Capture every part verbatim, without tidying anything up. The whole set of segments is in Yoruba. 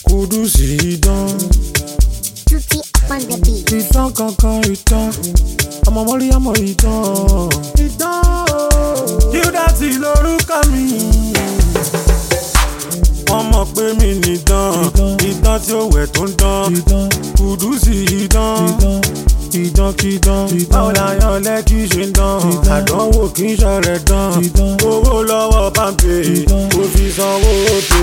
Kudusi idán. Tutti up on the beat. Idán kankan idán. Ọmọ mọ́rí ọmọ idán. Idán. Qdotty lórúkọ mi. Wọ́n mọ̀ pé mi nìdán. Idán tí ó wẹ̀ tó ń dán. Kudusi idán. Idán kídán. Báwo la yan lẹ́kì ṣe ń dán? Àdánwò kì í ṣọ̀rẹ́ dán. Owó lọ́wọ́ pàmpé. Kò fi sanwó pè.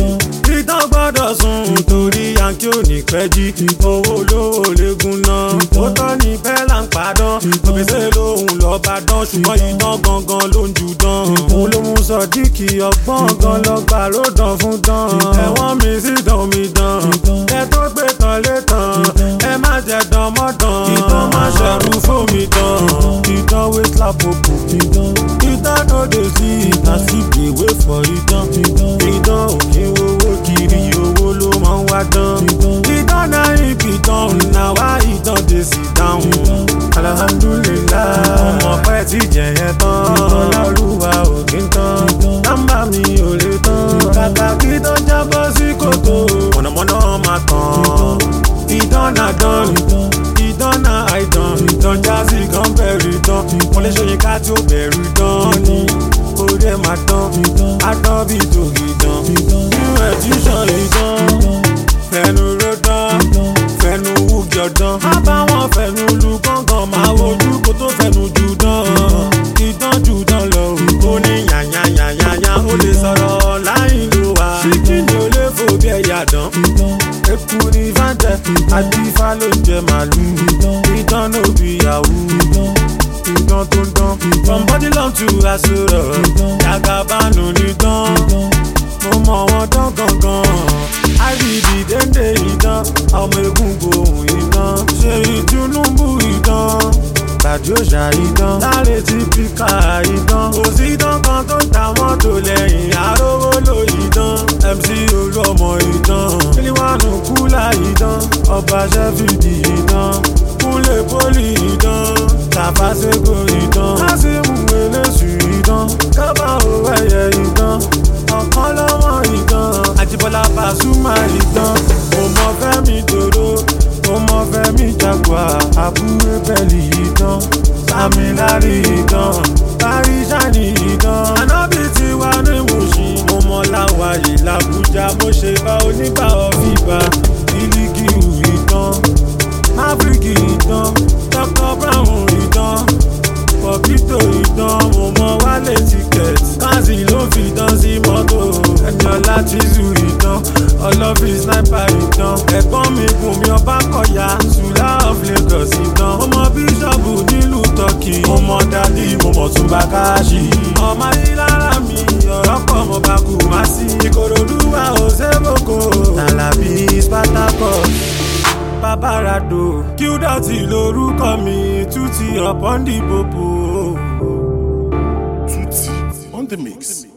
Idán gbọ́dọ̀ sùn torí yankí ò ní pẹ́ jí. Owó lówó léegun náà. Ó tọ́ ní bẹ́là ń padán. Òbíṣẹ́ lòun lọ́ọ́ bá dán. Ṣùgbọ́n idán gangan ló ń ju dán. Òun ló mú Sọ̀díkì ọgbọ́n gan lọ́gbà ló dán fún dán. Ẹ̀wọ̀n mi sí dán mi dán. Ẹ tó gbé tán lé tán. Ẹ má jẹ dán mọ́ dán. Idán má ṣẹ̀rù fún mi dán. Idán wé slapopo. Idán no dey see it na still dey wait for idán. Idán ò kí ń wówó kiri owó ló máa ń wá dán. Idán náà ibi dán na wá idán dey sit down. Alhamdulillah ọmọ pẹ́ tí jẹ̀yẹ tán. Olúwa ò kí ń tán. Nọ́mbà mi ò lè tán. Kàkà kí tán jábọ́ sí kòtò. Mọ̀nàmọ́ná máa tán. Idán náà dán. Idán náà àìdán. Idán jásí kan bẹ̀rù idán. Wọ́n lè ṣe yínká tí ó bẹ̀rù idán ni. Orí ẹ̀ máa tán. Adán bí tòkì dán. New edition idán. Fẹnu ló dán. Fẹnu wúgi ọ̀dán. Má bá wọn fẹnu lu gángan. Máa wojú kó tó fẹnu jù dán. Idán jù dán lọ. Ó ní yànyànyànyànyà. Ó lè sọ̀rọ̀ láyìn ló wà. Ṣíkìnì ò lè fò bí ẹ̀yà dán. Eku ni fáńtẹ̀, àdìfá ló ń jẹ màlúù. Idán ló bí yahoo. Idán tó ń dán. From body long to àsọ̀rọ̀. Jagabanu ni dán. Mo mọ̀ wọ́n dán gangan. I B D dénde idán. Ọmọ egungun ohun idán. Ṣé Tinubu idán? Tàbí òṣà idán. Láre ti píkà idán. Kò sí idán kan tó ń ta mọ́tò lẹ́yìn arówó ló idán. M C Olú ọmọ idán. Kílíwánù kúlà idán. Ọba Ṣẹ́fídì idán. Kúnlé pólì idán. Tàfàṣẹ́gò idán. Kásímù eléṣù idán. Kábà òwò ẹ̀yẹ idán. Ọ̀kan lọ́mọ idán. Àjíbọ́lá Pasuma idán. Mo mọ Fẹ́mi Dòdò. Mo mọ Fẹ́mi Jaguar. Àbúrò bẹ́ẹ̀lì idán. Sami Larry idán. Parí Ṣáni idán. Ànábì ti wá ní Mùṣín. Mo mọ Láwàyè l'Àbújá. Mo ṣe bá onígbà ọ̀fìbà. Ìlíkìú idán. Maverick idán. Doctor Brown idán. Popito idán. Mo mọ Wálé Ticket. Kazi ló fi idán sí mọ́tò. Ẹniọlá Tizu idán. Ọlọ́fi sniper idán. Ẹ̀gbọ́n mi Bùnmi Ọbákọ̀yà. Sùlá of Lagos idán. Mo mọ bíṣọ̀bù nílùú Turkey. Mo mọ Dádì, mo mọ Túnbà Káàṣì. Ọmọ Ìlara mi ọ̀rọ̀ pọ̀ mo bá kú má sí. Ìkòròdú wa ò ṣébòkò. Tàlàbí Spartacus. Babarado. Qdotty lórúkọ mi. Tutti up on the popo. Tutti on the mix.